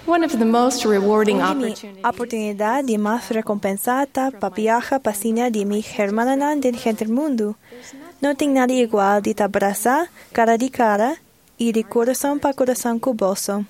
One of the most rewarding Una oportunidad de más recompensata para viajar pasina de mi hermana del gente del mundo. No tengo nada igual de te abrazar cara de cara y de corazón para corazón cuboso.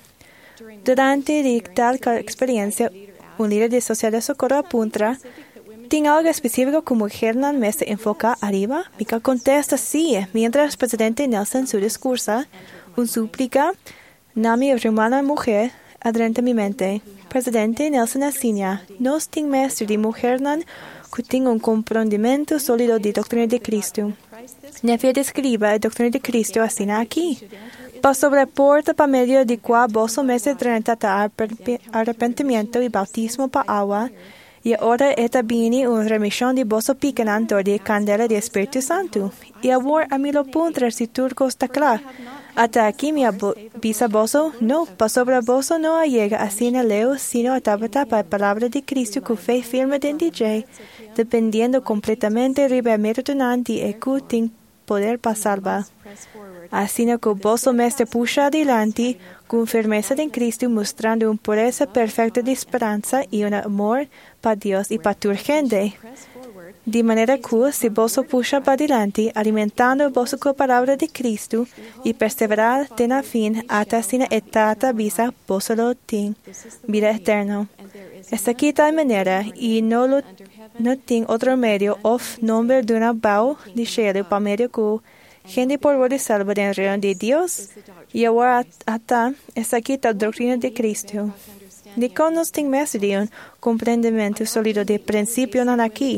Durante tal experiencia, un líder de social de socorro apunta, ¿tiene algo específico que mujer me se enfoca arriba? Mica contesta sí, mientras el presidente Nelson su discurso, un súplica, na mi hermana mujer, adrente mi mente. Presidente Nelson enseña, nos tiene maestro de mujer que tiene un comprendimiento sólido de doctrina de Cristo. Nefia describe la doctrina de Cristo así aquí. Pa sobre porta pa medio de cual vos meses trata arrepentimiento y bautismo pa agua, y ahora esta viene una remisión de vos picanante de candela de Espíritu Santo. Y ahora a mí lo punto si turco está claro. Hasta aquí mi avisa bozo, no, pa sobre bozo no llega así en el leo, sino atabata para palabra de Cristo con fe firme de DJ, dependiendo completamente riberamento donante y que tiene poder para salvar. Así que bozo mestre puxa adelante con firmeza en Cristo, mostrando una pureza perfecta de esperanza y un amor para Dios y para tu gente. De manera que, si vos puxa para adelante, alimentando vos con la palabra de Cristo y perseverar ten fin hasta sin etata visa, vos lo tiene vida eterna. Es aquí tal manera y no tiene otro medio of nombre de una bao de cielo para medio que gente por vos salva del reino de Dios y ahora hasta es aquí tal doctrina de Cristo. Ni con nos tiene más de un comprendimiento sólido de principio no aquí.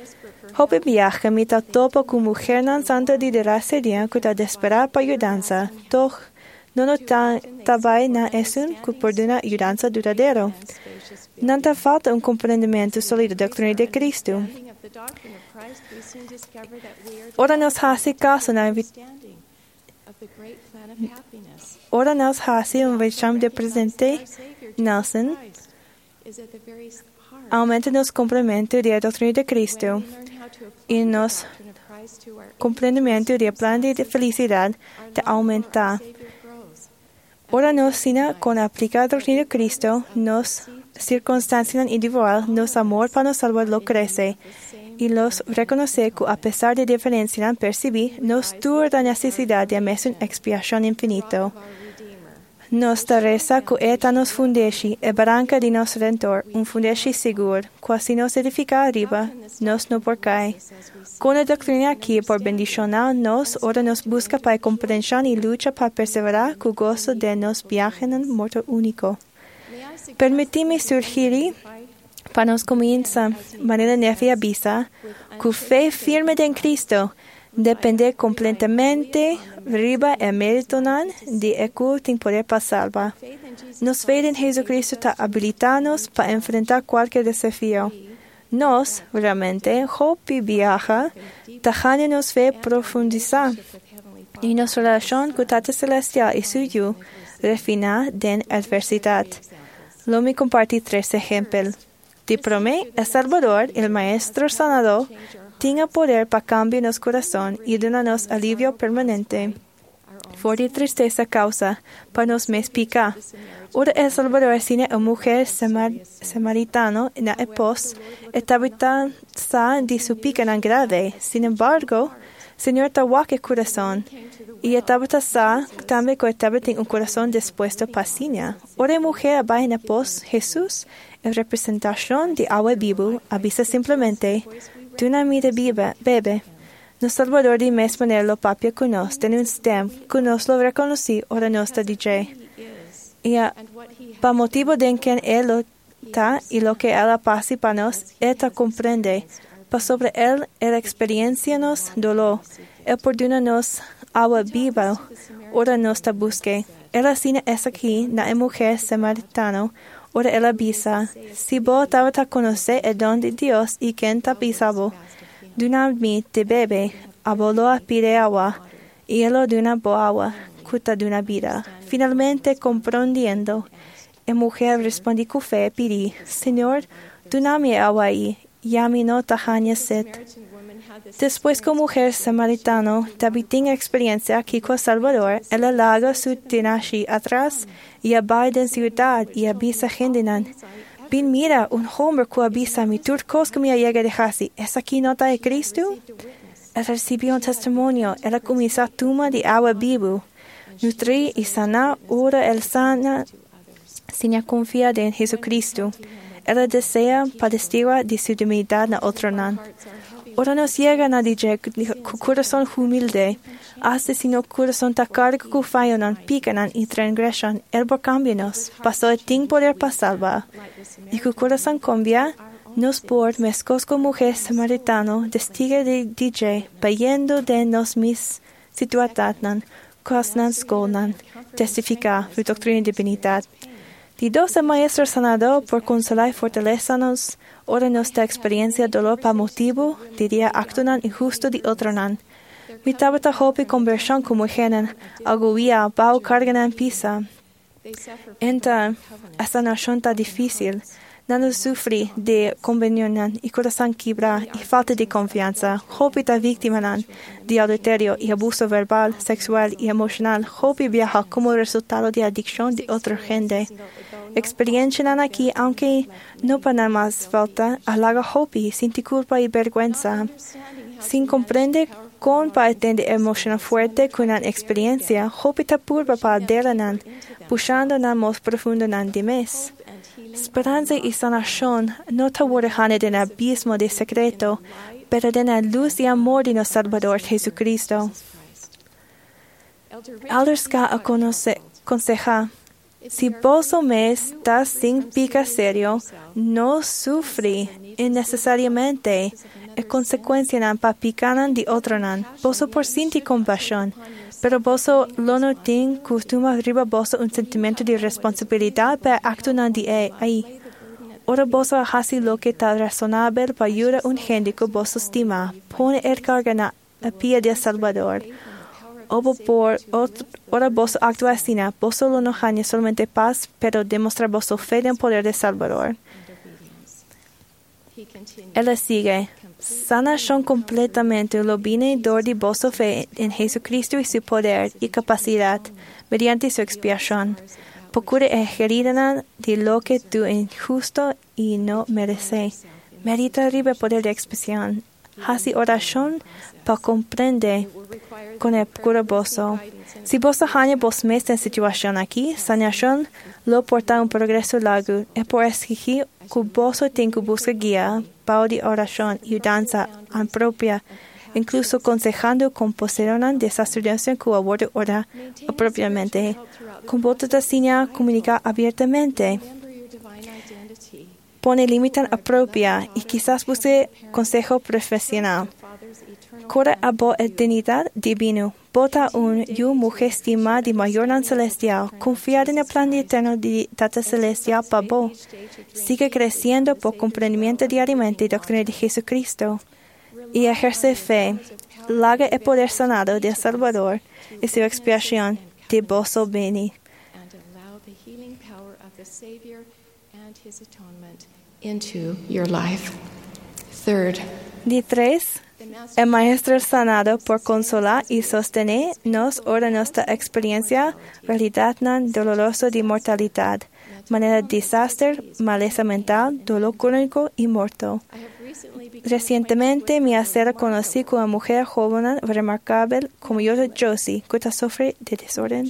Hope viaja mi ta topo con mujer nan santa de la serie que ta desperar para ayudanza. Toch no tabay na esun que por una ayudanza duradero. No te falta un comprendimiento sólido de la doctrina de Cristo. Ahora nos hace caso Ahora nos hace un recham de presidente Nelson. Aumenta nos comprendimiento de la doctrina de Cristo y nos comprendimiento del plan de felicidad de aumentar. Ahora nos sina con aplicar la doctrina de Cristo, nos circunstancias individual, nos amor para nos salvar lo crece y los reconoce que a pesar de diferencia percibir, nos tuvo la necesidad de hacer una expiación infinita. Nos reza que esta nos fundeshi e branca de nos Redentor, un fundeshi seguro, quasi nos edifica arriba, nos no por cae. Con la doctrina aquí, por bendición nos, ahora nos busca para comprensión y lucha para perseverar con gozo de nos viaje en muerto único. Permitime sugerir para nos comienza, manera nefia avisa, que fe firme en Cristo, depende completamente riba e meritonan de eco tem poder para salvar. Nos fe en Jesucristo está habilitados para enfrentar cualquier desafío. Nos, realmente, hope viaja, tajane nos fe profundizar. Y nuestra relación con Tata Celestial y suyo, refina den adversidad. Lo me compartí 3 ejemplos. De promé, El Salvador, el Maestro Sanador, tenga poder para cambiar nuestro corazón y darnos alivio permanente. Fuerte tristeza causa para nos pica. Ahora El Salvador tiene una mujer samaritana en la epos, estaba de su pica tan grave. Sin embargo, Señor tahuaque corazón. Y estaba también que estaba en un corazón dispuesto para sinia. Ahora mujer abajo en la epos, Jesús, en representación de agua viva, avisa simplemente, tú no me bebe. Nos Salvador de mes ponerlo papia con nos, tiene un stem, con nos lo reconocí, ahora nos está DJ. Y para motivo de que él está y lo que él pasa para nos, él comprende. Para sobre él, experiencia nos dolor. Él perdona nos agua viva, ahora nos está busque. Él así es aquí, la mujer samaritana, ahora él avisa, si vos estaba a conocer el don de Dios y quien te avisaba, de una mi te bebe, aboló a pide agua, y él de una boa agua, cuta de una vida. Finalmente, comprendiendo, la mujer respondió con fe, pedí, Señor, tú dame agua ahí, y a mí no tajane sed. Después que mujer samaritano también tiene experiencia aquí con Salvador, ella larga su tenashi atrás y abide en ciudad y avisa gente. Bien mira, un hombre que avisa mi turcos que me llega de Hasi. ¿Es aquí nota de Cristo? Él recibió un testimonio. Ella comienza a tuma de agua vivo. Nutri y sana, ora el sana, sin confiar en Jesucristo. Ella desea padecer de su debilidad na otro nan. Ora nos llega a decir que corazón humilde, hasta si no corazón ta carga que fallan, pican y transgresan, el por cambios, pasó el ting poder pasarva. Y que corazón cambia, nos por mezcos con mujer samaritano, destiga de DJ, payendo de nos mis situatatnan, cosnan skolnan, testifica su doctrina de divinidad. De 12 maestros sanado por consolar y fortalecernos, ora nuestra experiencia dolor pa motivo, diría actunan injusto de otronan. Mi tabata hopi conversión como genen, aguía, bao carganan pisa. Enta, esta nación ta difícil, nano sufri de convenionan y corazón quebra y falta de confianza. Hopi ta víctima de adulterio y abuso verbal, sexual y emocional. Hopi viaja como resultado de adicción de otra gente. Experiencia aquí, aunque no para más falta, halaga Hopi sin culpa y vergüenza. Sin comprender con parte de emoción fuerte con la experiencia, Hopi ta purva para delanan, pushando na más profundo nan de mes. Esperanza y sanación no te guardan en el abismo de secreto, pero en la luz y amor de nuestro Salvador Jesucristo. Elders ka aconseja, si vos me estás sin pica serio, no sufrí innecesariamente. Es consecuencia nan pa picanan de otro nan. Vos por sinti compasión, pero vos lo no tin costuma arriba vos un sentimiento de responsabilidad para actuar de ahí. Ahora vos hace lo que está razonable para ayudar a un gente que vos estima. Pone el carga a pie de Salvador. Ahora vos actúa así, vos solo no gana solamente paz, pero demostrar vos fe en el poder de Salvador. Él sigue. Sanación completamente lo venidor de vos fe en Jesucristo y su poder y capacidad mediante su expiación. Procure ejercer de lo que tú injusto y no mereces. Medita arriba el poder de expiación. Hace oración para comprender con el cura boso. Si vos hanya vos mes en situación aquí, sanación lo porta un progreso largo. Es por exigir que vos tenga que buscar guía, para de oración y danza en propia, incluso aconsejando con posterior de sacerdocio que aborda ora apropiadamente. Con votos de señal comunica abiertamente. Pone límite apropia y quizás busque consejo profesional. Cora a bo eternidad divino. Bota yo mujer estima de mayor nan celestial. Confiar en el plan eterno de Tata Celestial para bo. Sigue creciendo por comprendimiento diariamente de doctrina de Jesucristo. Y ejerce fe. Laga el poder sanado de Salvador y su expiación de boso beni. Into your life. Third, De 3. El Maestro sanado por consolar y sostener nos ora nuestra experiencia, realidad nan doloroso de mortalidad, manera de desastre, maleza mental, dolor crónico y muerto. Recientemente me hace conocí con una mujer joven remarcable como yo, Josie, que sufre de desorden.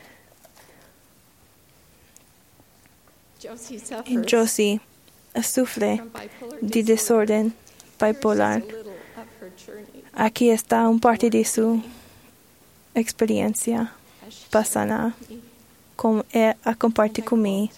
Josie sufre de desorden bipolar. Aquí está un parte de su experiencia pasada a compartir conmigo.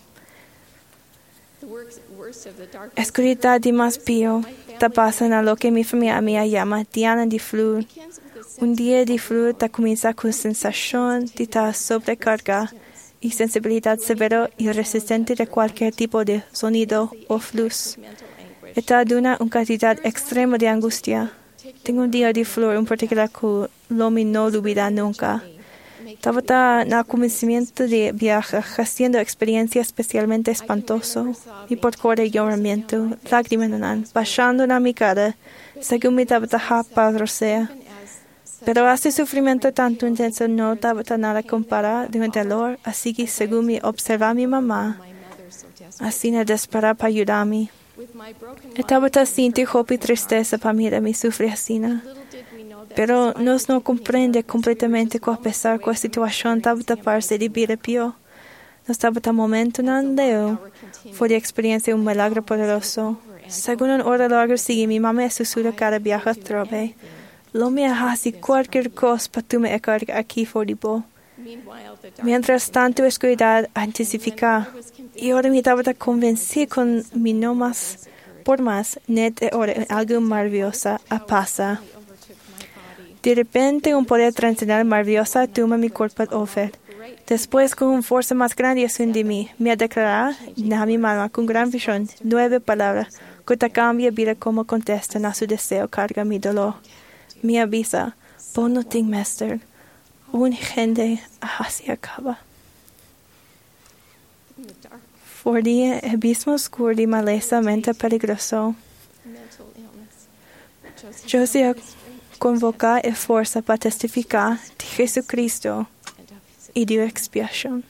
Escuridad de más pío te pasan a lo que mi familia me llama Diana de Flu. Un día de Flu te comienza con sensación de estar sobrecarga y sensibilidad severa y resistente de cualquier tipo de sonido o luz. Está de una cantidad extrema de angustia. Tengo un día de flor en particular que no me olvida nunca. Estaba en el convencimiento de viaje, haciendo experiencia especialmente espantosa, y por corte lloramiento, lágrimas bajando en mi cara, según mi estaba Padre sea. Pero este sufrimiento tanto intenso no estaba nada comparado de un dolor, así que según me observa mi mamá, así no desesperaba para ayudarme. Estaba sintiendo hope y tristeza para mí de mi sufrimiento. Pero nos no comprende completamente que a pesar de la situación estaba taparse de vida peor. No estaba tan momento en Leo. Fue de experiencia un milagro poderoso. Según una hora larga sigue mi mamá susurra cada viaje trove. Lo me hace cualquier cosa para tú me cargar aquí for the bo. Mientras tanto, oscuridad intensifica. Y ahora me estaba convencida con mi no más, por más, net ahora algo maravilloso a pasar. De repente, un poder trascendental maravilloso toma mi cuerpo over. Después, con una fuerza más grande de mí, me declara en mi mano con gran visión 9 palabras que te cambia vida como contestan a su deseo, carga mi dolor. Me avisa, pon no ting master, un gente así acaba. For the abismo oscuro y maleza mente peligroso. Yo se convoca y fuerza para testificar de Jesucristo y de expiación.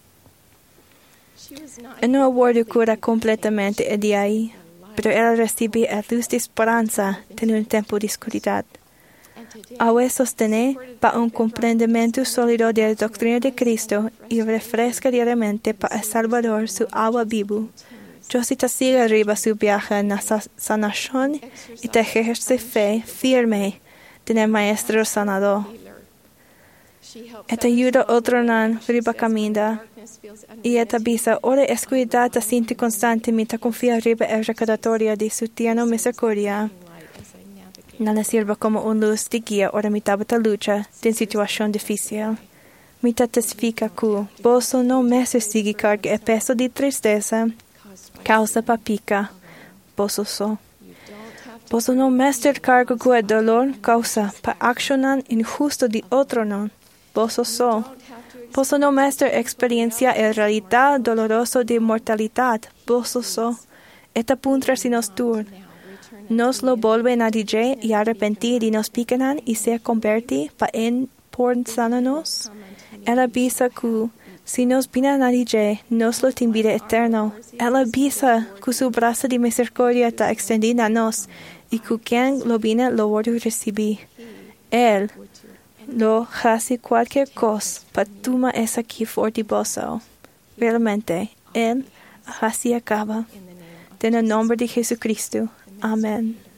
No abordo cura completamente de ahí, pero él recibe la luz de esperanza en un tiempo de oscuridad. Ahora sostiene para un comprendimiento sólido de la doctrina de Cristo y refresca diariamente para el Salvador su agua viva. Yo si te sigo arriba su viaje en la sanación y te ejerce fe firme de el Maestro Sanador. Esta ayuda a otro nan arriba camina y esta visa ahora es cuidada te siente constante mientras confía arriba el recordatorio de su tierna misericordia. Nada sirve como una luz de guía ahora mi tabata lucha en situación difícil. Mi testifica que vos no me sigue carga el peso de tristeza, causa papica, vos so. Vos no me carga que el dolor causa para accionar injusto de otro no, vos so. Vos no me experiencia el realidad doloroso de mortalidad, vos so. Esta punta si nos dur. Nos lo vuelven a DJ y arrepentir y nos pican y se convierte por sanarnos. Él avisa que si nos vienen a DJ, nos lo tiene vida eterno. Él avisa que su brazo de misericordia está extendido a nos y que quien lo viene lo va a recibir. Él lo hace cualquier cosa para tomar esa aquí fortiboso. Realmente, Él así acaba. En el nombre de Jesucristo. Amen.